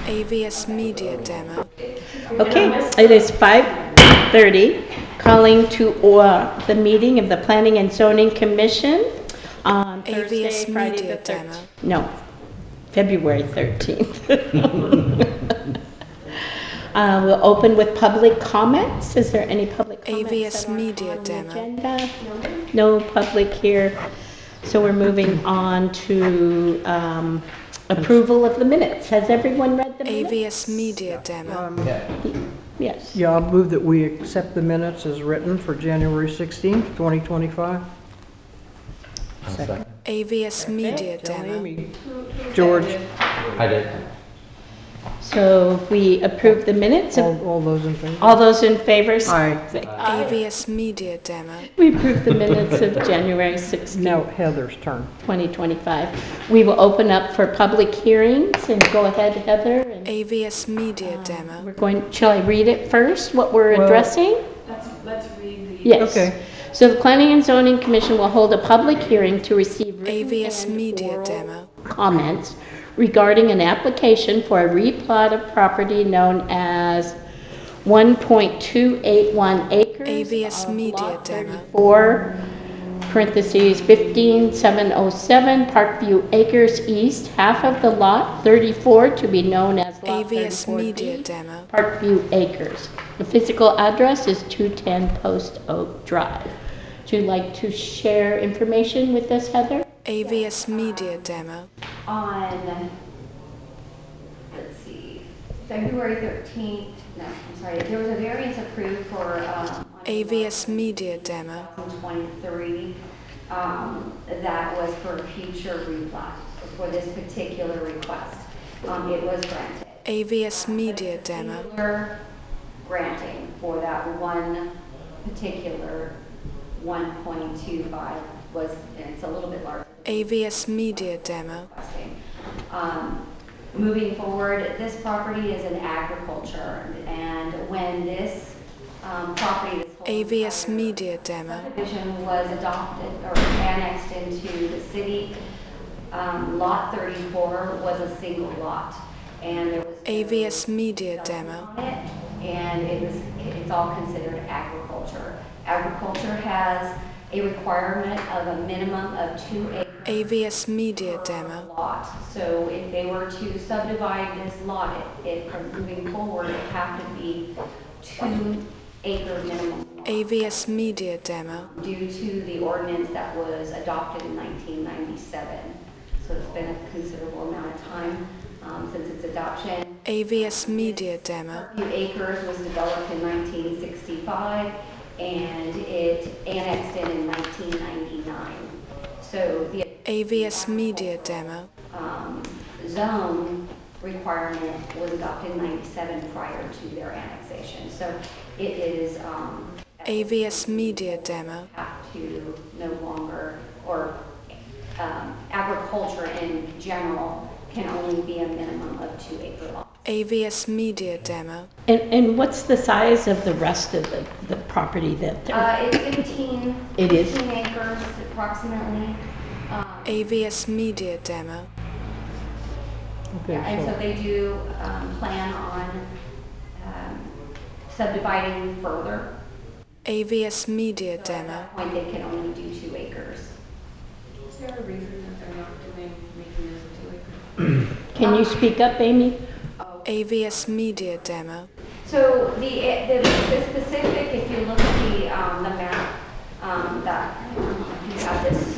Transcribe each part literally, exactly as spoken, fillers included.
A V S Media Demo. Okay, it is five thirty, calling to uh, the meeting of the Planning and Zoning Commission on Thursday, A V S Friday Media the Demo. thirteenth. No, February thirteenth. Uh, we'll open with public comments. Is there any public comments A V S that are Media on the Demo. agenda? No public here. So we're moving on to um, approval of the minutes. Has everyone read the minutes? A V S Media Demo. Um, Yes. Yeah, I'll move that we accept the minutes as written for January sixteenth, twenty twenty-five. Second. A V S Media Tell Demo. Amy. George, I did. So we approve the minutes all, of, all those in favor? all those in favor? Aye. say A V S Media Demo. We approve the minutes of January sixteenth, Now Heather's turn. twenty twenty-five. We will open up for public hearings and go ahead, Heather. and, A V S Media um, Demo. We're going, shall I read it first, what we're Well- addressing? Let's, let's read the. Yes. Okay. So the Planning and Zoning Commission will hold a public hearing to receive written A V S and Media oral Demo. comments regarding an application for a replat of property known as one point two eight one acres A V S of Media lot Demo. thirty-four, parentheses fifteen seven oh seven, Parkview Acres East, half of the lot thirty-four to be known as A lot V S thirty-four Media D, Demo. Parkview Acres. The physical address is two ten Post Oak Drive. Would you like to share information with us, Heather? A V S Media Demo. On, let's see, February thirteenth, no, I'm sorry, there was a variance approved for, um, on A V S July Media Demo. twenty twenty-three, um, that was for a future replat for this particular request. Um, it was granted. A V S Media But it's a Demo. singular granting for that one particular one point two five was, and it's a little bit larger. A V S Media Demo. Requesting. Um, moving forward, this property is in agriculture, and when this um, property, this whole A V S entire Media Demo. subdivision was adopted or annexed into the city, um, lot thirty-four was a single lot, and there was A V S no Media zoning Demo. on it, and it was, it's all considered agriculture. Agriculture has a requirement of a minimum of two acres A V S Media per Demo. lot. So if they were to subdivide this lot, it, it from moving forward, it have to be two acre minimum lot. A V S Media Demo. Due to the ordinance that was adopted in nineteen ninety-seven. So it's been a considerable amount of time um, since its adoption. A V S Media Demo. Parkview Acres was developed in nineteen sixty-five and it annexed in in nineteen ninety-nine. So the A V S Media Demo. um, zone requirement was adopted in ninety-seven prior to their annexation. So it is um, A V S Media Demo. have to no longer, or um, agriculture in general can only be a minimum of two acre lots. A V S Media Demo. And, and what's the size of the rest of the, the property that they're? Uh, it's fifteen, It is? fifteen acres approximately. Um, A V S Media Demo. Okay, yeah, and so so, they do um, plan on um, subdividing further. A V S Media So at Demo. that point, they can only do two acres. Is there a reason that they're not doing, making this a two acre? Can you speak up, Amy? A V S Media Demo. So the, the, the specific, if you look at the, um, the map, um, that, I don't know if you have this.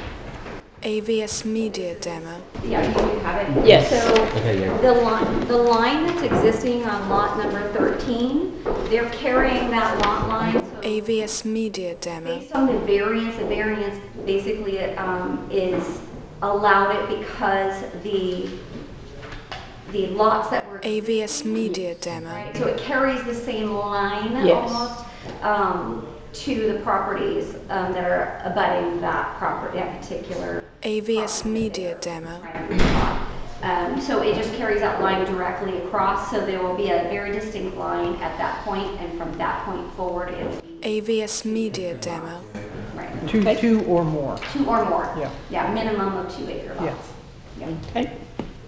A V S Media Demo. Yeah, you have it. Yes. So Okay, yeah. the line, the line that's existing on lot number thirteen, they're carrying that lot line. So A V S Media Demo. based on the variance, the variance basically um, is allowed it because the the lots that were A V S Media Demo. right, so it carries the same line Yes. almost um, to the properties um, that are abutting that property, that particular. A V S Media Demo. Um, so it just carries that line directly across, so there will be a very distinct line at that point, and from that point forward, it will be A V S Media Demo. right. two, Okay. two or more. Two or more. Yeah. Yeah, minimum of two acre lots. Yeah. Yeah. Okay.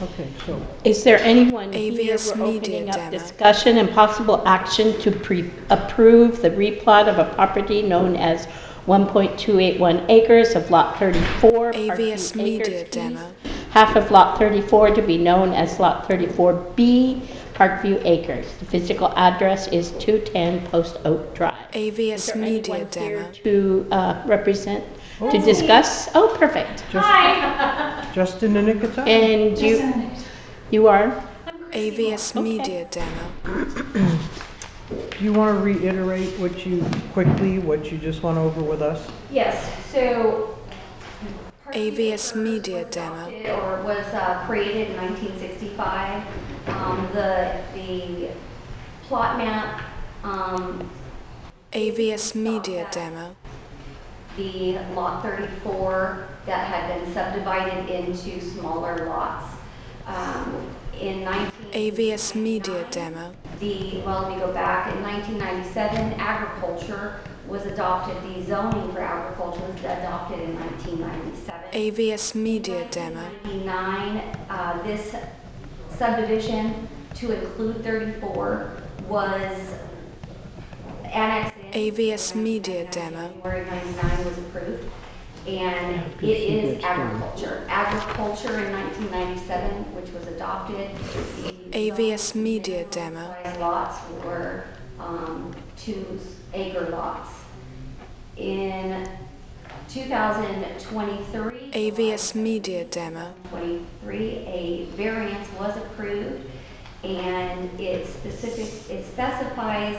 Okay, so Is there anyone A V here, S we're Media opening up Demo. discussion and possible action to pre, approve the replat of a property known as one point two eight one acres of lot thirty-four, A V S Parkview Media Acres East. Demo. Half of lot thirty-four to be known as lot thirty-four B, Parkview Acres. The physical address is two ten Post Oak Drive. A V Is S there Media anyone here Demo. to uh, represent, to Oh. discuss? Oh, perfect. just, Hi. just in the nick of time. And Just you, a minute. you are? I'm A Chrissy V Moore. S Okay. Media Demo. Do you want to reiterate what you, quickly, what you just went over with us? Yes, so A V S Acres Media was Demo. adopted or was uh, created in nineteen sixty-five. Um, the the plot map um, A V S basically thought Media that Demo. the lot thirty-four that had been subdivided into smaller lots. Um, in A V S Media nineteen ninety-nine, Demo. the, well, let me go back, in nineteen ninety-seven, agriculture was adopted, the zoning for agriculture was adopted in nineteen ninety-seven. A V S In Media Demo. nineteen ninety-nine, uh, this subdivision to include thirty-four was annexed in. A V S in Media nineteen ninety-nine, Demo. January ninety-nine was approved. And After it she is gets done. agriculture. Agriculture in nineteen ninety-seven, which was adopted. The A V S zoning Media minimum Demo. size lots were um, two acre lots. In two thousand twenty-three, A V July S Media Demo. twenty-three, a variance was approved, and it specific, it specifies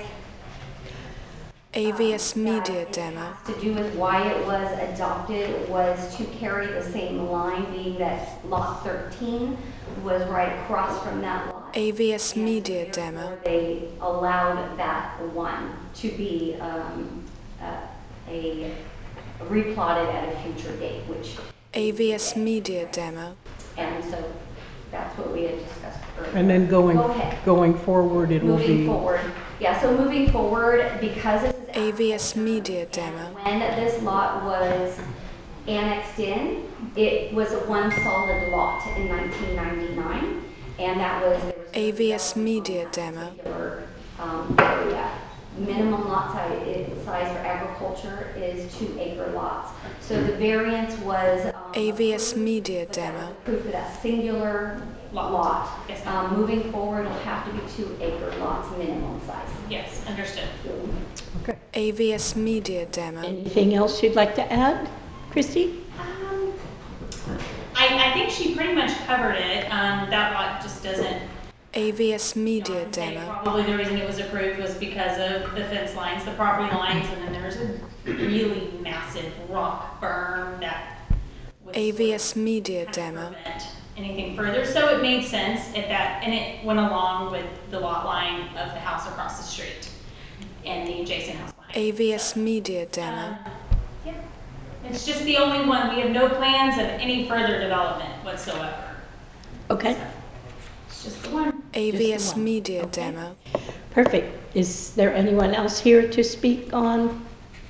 A V S um, that Media it Demo. has to do with why it was adopted was to carry the same line, being that lot thirteen was right across from that lot. A V S And Media so Demo. therefore they allowed that one to be um, uh, a replotted at a future date, which A is V S today. Media Demo. And so that's what we had discussed earlier. And then going, Go ahead. going forward, it will Moving be, forward, yeah, so moving forward, because this is A V S agriculture, Media and Demo. when this lot was annexed in, it was a one solid lot in nineteen ninety-nine, and that was, there was no A V S development on Media that Demo. particular um, area. Minimum lot size, size for agriculture is two acre lots. So the variance was um, A V S approved, Media but that was Demo. approved for that singular Lot. lot. Yes, ma'am. Um, moving forward, it'll have to be two acre lots minimum size. Yes, understood. okay. A V S Media Demo. Anything else you'd like to add, Christy? Um, I, I think she pretty much covered it. Um, that lot just doesn't, A V S you know, I Media would say Demo. probably the reason it was approved was because of the fence lines, the property lines, and then there's a really massive rock berm that would A V S sort of Media kind of Demo. prevent anything further. So it made sense at that, and it went along with the lot line of the house across the street and the adjacent house behind A it. V S So, Media Demo. um, yeah, it's just the only one. We have no plans of any further development whatsoever. Okay, So, it's just the one. A V just S the one. Media Okay. Demo. Perfect. Is there anyone else here to speak on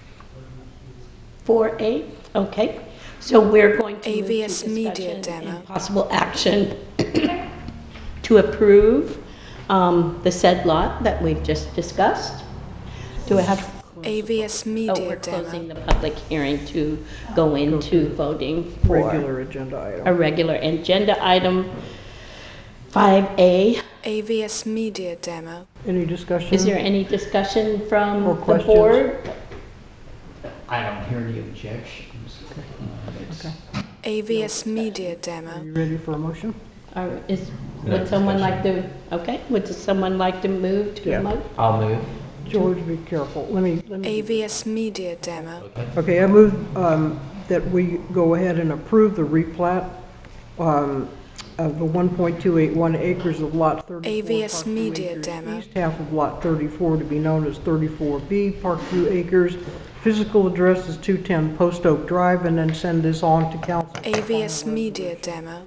four A? Okay, so we're going to move to A V S Media discussion Demo. and possible action to approve um, the said lot that we've just discussed. Do I have, A V S oh, Media we're closing Demo. the public hearing to go into voting for Regular agenda a item. regular agenda item five A. A V S Media Demo. Any discussion? Is there any discussion from Or the questions? board? I don't hear any objections. Um, it's- Okay. A V S Media Are Demo. you ready for a motion? Or is, No would someone like discussion. to, okay, would someone like to move to Yeah. a mo? I'll move. George, be careful. Let me, let me. A do V this. S Media Demo. Okay. Okay, I move um, that we go ahead and approve the replat um, of the one point two eight one acres of lot thirty-four. A V S Parkview Media Acres Demo. East, half of lot thirty-four to be known as thirty-four B, Parkview Acres. Physical address is two ten Post Oak Drive, and then send this on to council. for A V S final Media resolution. Demo.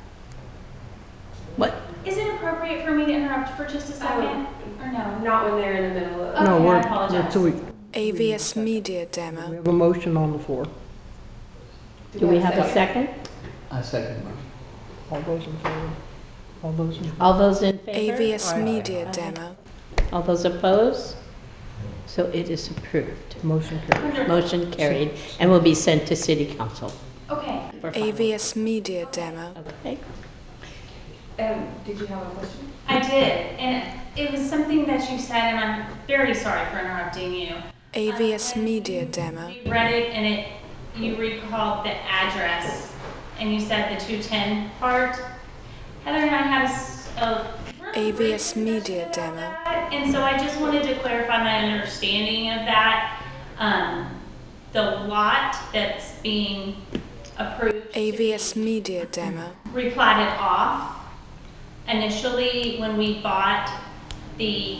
What? Is it appropriate for me to interrupt for just a second, or no? Not when they're in the middle of. No, Okay, we're, I apologize. until we, A V S Media we Demo. have a motion on the floor. Do we have a second? I second. All those in favor? All those in All those in favor? A V S Aye. Media Aye. Demo. All those opposed? So it is approved. motion carries. Wonderful. Motion carried and will be sent to city council Okay. for final. A V S Media Demo. Okay. Um, did you have a question? I did, and it was something that you said, and I'm very sorry for interrupting you. A V S Um, when Media you- Demo. We read it and it, you recalled the address and you said the two ten part. Heather and I had a s- a really A V brief S discussion Media about Demo. that, and so I just wanted to clarify my understanding of that. Um, the lot that's being approved A to V S be Media Demo. replatted off. Initially, when we bought the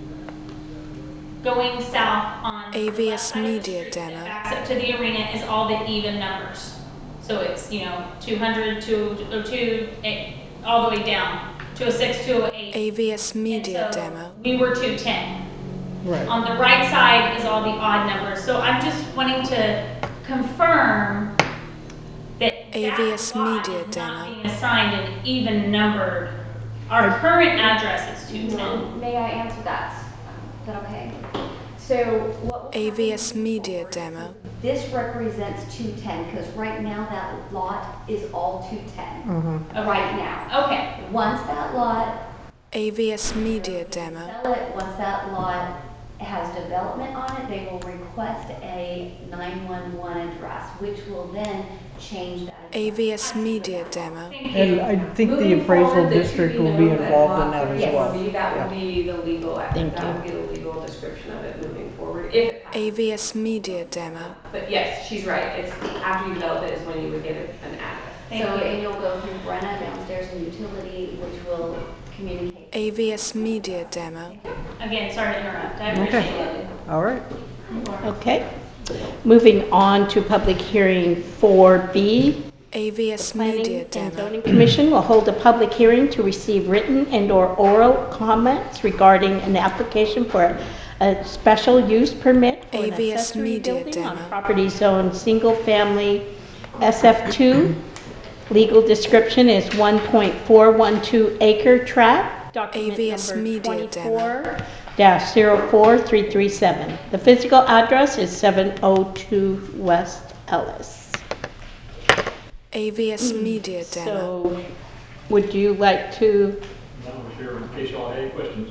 going south on the A V left S side of the Media street Demo. that backs up to the arena is all the even numbers. So it's, you know, two hundred, two oh two, eight, all the way down, two oh six, two oh eight. A V S Media And so Demo. we were two ten. Right. On the right side is all the odd numbers. So I'm just wanting to confirm that A V S that lot Media is not Demo. being assigned an even numbered. Our current address is two ten. No, may I answer that? Is that okay? So what will A V happen S moving Media forward, Demo. this represents two ten, because right now that lot is all two ten. Mhm. Right now. Okay. Once that lot, A V S Media Demo. sell it, once that lot has development on it, they will request a nine one one address, which will then change that. A V S address. Media Demo. Thank And you. I think the Moving appraisal forward, the district to be will be known as involved in lot that as thirty-four well. B, that Yeah. will be the legal, Thank that you. will be the legal description of it moving forward, if it passes. A V S Media Demo. But yes, she's right, it's after you develop it is when you would get a- an address. Thank So, you. and you'll go through Brenna downstairs in utility, which will communicate. A V S Media Demo. Again, sorry to interrupt. I Okay. appreciate it. All right. Okay. Moving on to public hearing four B. A V S The Media Planning and Demo. Zoning Commission will hold a public hearing to receive written and/or oral comments regarding an application for a special use permit for an A V S accessory Media building on Demo. property zone single-family S F two. Legal description is one point four one two acre tract, document A V S number Media Demo. twenty-four dash zero four three three seven. The physical address is seven oh two West Ellis. A V S Media Demo. So, would you like to? No, we're here in case y'all had any questions.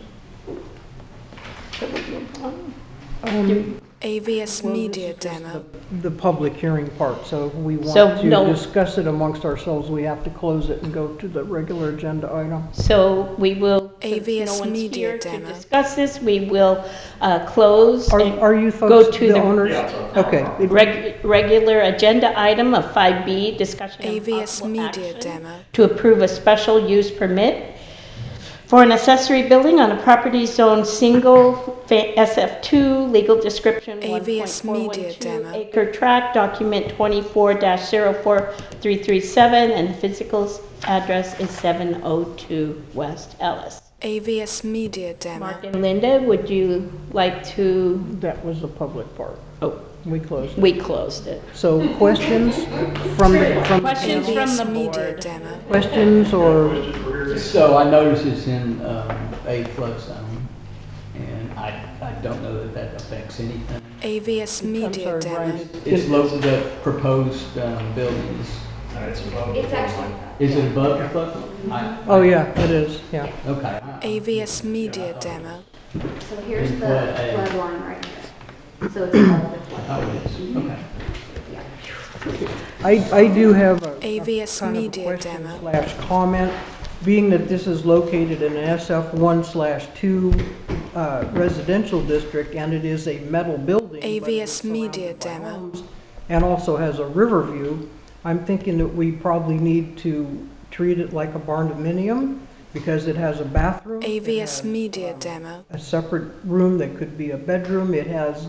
Um, A V S well, this Media is just Demo. the, the public hearing part, so if we So, want to no. discuss it amongst ourselves, we have to close it and go to the regular agenda item. So we will, A V since S no one's Media here to Demo. discuss this, we will uh, close Are, and are you go folks to the the owners? Yeah, sorry. Okay. It- reg- regular agenda item of five B, discussion A and V S possible Media action Demo. to approve a special use permit for an accessory building on a property zone single fa- S F two, legal description A one V point S four one Media two Demo. acre tract, document twenty-four dash zero four three three seven, and the physical address is seven oh two West Ellis. A V S Media Demo. Mark and Linda, would you like to? That was the public part. Oh, We closed it. we closed it. So questions from the, from the Questions A V panel? S from the Media board. Demo. Questions or, Questions, we're here. So I notice it's in um, a flood zone, and I, I don't know that that affects anything. A V S I'm Media sorry, Demo. Brian. It's local, the proposed um, buildings. Uh, It's above. It's actually. Is it above the flood zone? I- Oh, yeah, it is, yeah. Okay. I- A V S Media Demo. So here's In the flood A. flood line right here. So it's above the flood. Oh, it is, okay. Yeah. I, I do have a A V S a kind of a Media question Demo. slash comment. Being that this is located in an S F one slash two uh, residential district, and it is a metal building. A but V it S is Media surrounded by Demo. homes, and also has a river view, I'm thinking that we probably need to treat it like a barndominium, because it has a bathroom. A it V S has, Media um, Demo. a separate room that could be a bedroom. It has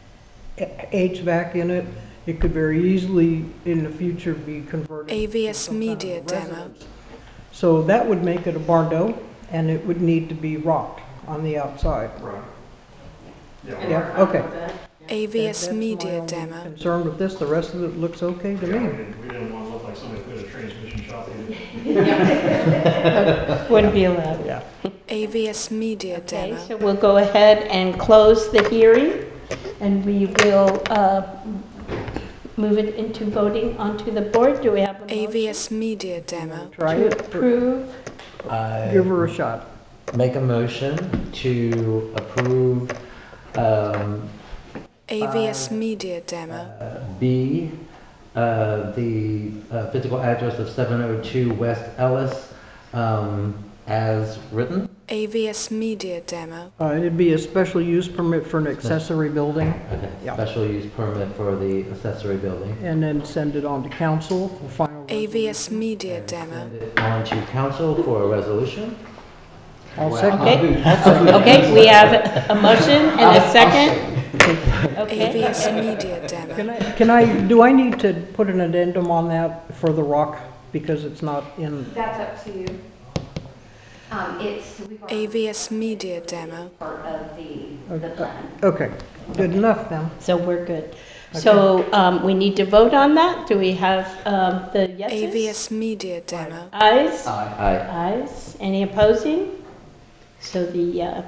H V A C in it. It could very easily, in the future, be converted A V to S some kind of Media a Demo. residence. So that would make it a barn, and it would need to be rocked on the outside. Right. Yeah. And Yeah, we're fine okay. with that. A V That- S that's my Media only Demo. concern with this. The rest of it looks okay to Yeah, we me. didn't, we didn't want to look like somebody put a transmission shop in it. Wouldn't be allowed. Yeah. A V S Media Okay, Demo. so we'll go ahead and close the hearing, and we will uh, move it into voting onto the board. Do we have a motion? A V S Media Demo. Try To it. approve, Give I her a shot. make a motion to approve um, A V S Media Demo. uh, B, uh, the uh, physical address of seven oh two West Ellis um, as written. A V S Media Demo. Uh, it'd be a special use permit for an accessory building, Okay. Yeah. Special use permit for the accessory building. and then send it on to council for final A V S resolution. Media And Demo. send it on to council for a resolution. I'll Wow. second. okay? I'll second. Okay, we have a motion and a second. A V Okay, S Media Can Demo. I, can I, do I need to put an addendum on that for the rock because it's not in? That's up to you. Um, it's, we've already- A V S Media Demo. part of the, the plan. Okay, good enough then. so we're good. So um, we need to vote on that. Do we have um, the yeses? A V S Media Demo. Ayes? Aye. Ayes. Any opposing? So the uh,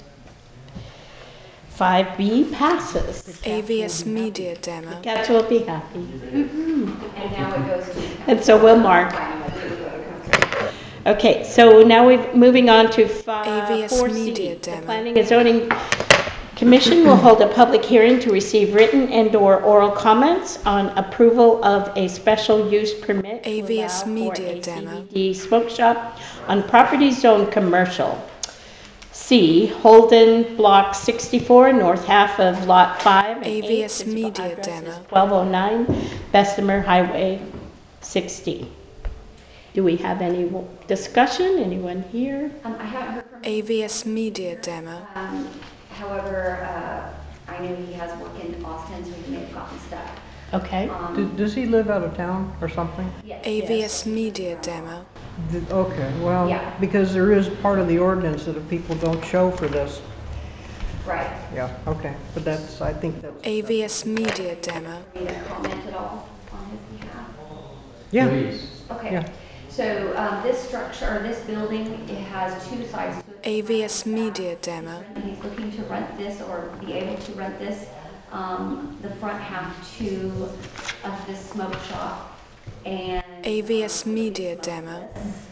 five B passes. A V S Media Demo. Cats will be happy. And now it goes to. And so will Mark. Okay, so now we're moving on to fi- A V S four C. Media The Demo. Planning and Zoning Commission will hold a public hearing to receive written and/or oral comments on approval of a special use permit to A V S allow for Media a Demo. C B D smoke shop on property zone commercial. C, Holden Block sixty-four, north half of Lot five and eight. A V S Physical Media address is Demo. twelve oh nine Bessemer Highway sixty. Do we have any discussion? Anyone here? Um, I haven't heard from. A V S Media Demo. Um, however, uh, I know he has work in Austin, so he may have gotten stuck. Okay. Do- Um, Does he live out of town or something? yes. A V S Media Demo. Th- Okay, well, Yeah. because there is part of the ordinance that if people don't show for this, Right. yeah, okay, but that's, I think that's. A V S Media Demo. For me to comment at all on his behalf? Yeah, Please. Okay. Yeah. So, um, this structure, or this building, it has two sides to it. A V S Media Demo. He's looking to rent this or be able to rent this, um, the front half to, of this smoke shop and. A V S Media Demo.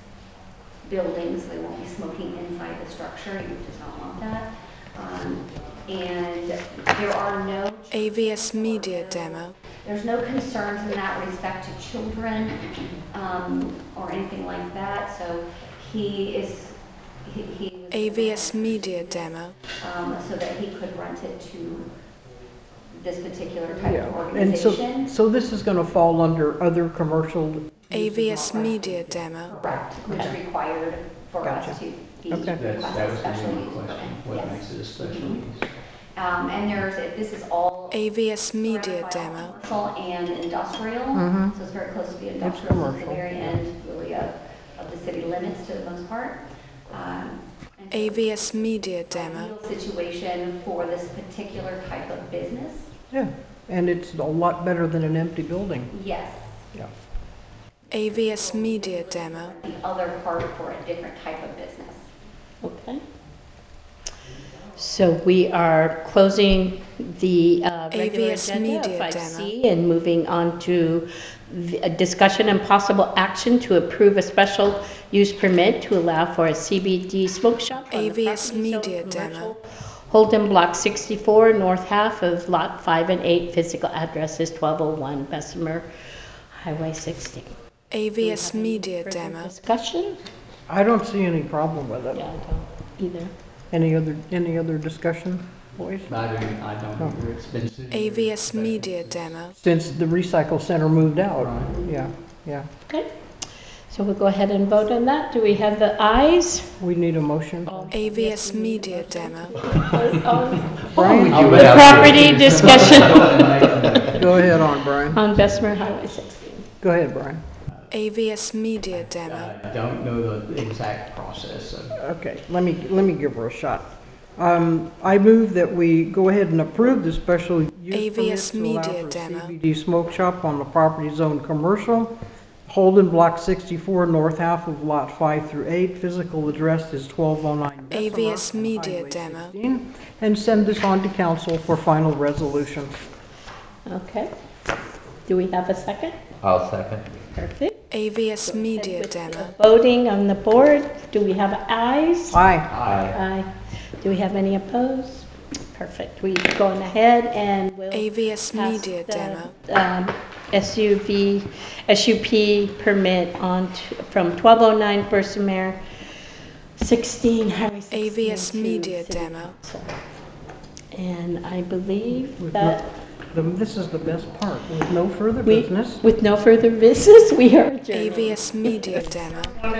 Buildings, they won't be smoking inside the structure, you does not want that. Um, and there are no. A V S Media Demo. There's no concerns in that respect to children, um, or anything like that, so he is, he, he. was A V S gonna- Media Demo. Um, so that he could rent it to this particular type yeah, of and so, organization. so this is gonna fall under other commercial. A V S uses, not- Media Demo. Correct, which is required for us Gotcha. to be, Okay. That's, request that a was special gonna be use my permit. question. What Yes. makes it a special use? Um, and there's, this is all. A V S Media surrounded by all Demo. Commercial and industrial, Mhm. so it's very close to the industrial, so it's the commercial, very yeah. end, really, of, of the city limits to the most part. Um, and so A V S Media it's Demo. an ideal situation for this particular type of business, Yeah, and it's a lot better than an empty building, yes. yeah. A V S Media Demo. The other part for a different type of business. Okay. So we are closing the uh, regular A V S agenda Media of five Demo. C and moving on to the- a discussion and possible action to approve a special use permit to allow for a C B D smoke shop on the A V S property zone Media commercial. Demo. Holden Block sixty-four, north half of Lot five and eight, physical address is twelve oh one Bessemer Highway sixty. A V S Media Further Demo. discussion? I don't see any problem with it. Yeah, I don't either. Any other, any other discussion, boys? I don't, I don't, either. It's been sitting. A V there. S Media Demo. Since the recycle center moved out, Right. yeah, yeah. Okay, so we'll go ahead and vote on that. Do we have the ayes? We need a motion. A V S Media Demo. Brian, I'll The let- property discussion go ahead on, Brian. on Bessemer Highway sixty. Go ahead, Brian. A V S Media Demo. I don't know the exact process of. Okay, let me, let me give her a shot. Um, I move that we go ahead and approve the special use A V permit S to allow Media for a Demo. C B D smoke shop on the property zone commercial, Holden Block sixty-four, north half of Lot five through eight. Physical address is twelve oh nine A V Bessemer S and Media Highway Demo. sixteen, and send this on to council for final resolution. Okay. Do we have a second? I'll second. Perfect. A V S Media With Demo. Voting on the board, do we have ayes? Aye. Aye. Aye. Do we have any opposed? Perfect. We've gone ahead and we'll A V S pass Media the, Demo. um, S U V, S U P permit on to, from twelve oh nine Bessemer, sixteen Highway sixteen A V S to Media City Demo. Council. And I believe With that no- the- This is the best part. With no further we, business. with no further business, we are adjourned. A V S Media Demo.